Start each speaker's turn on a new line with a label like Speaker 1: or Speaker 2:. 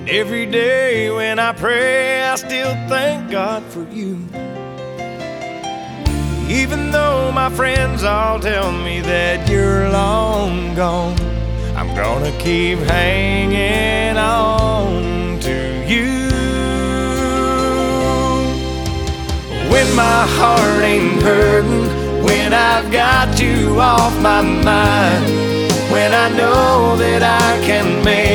Speaker 1: Every day when I pray, I still thank God for you. Even though my friends all tell me that you're long gone, I'm gonna keep hanging on to you. When my heart ain't hurting, when I've got you off my mind, when I know that I can make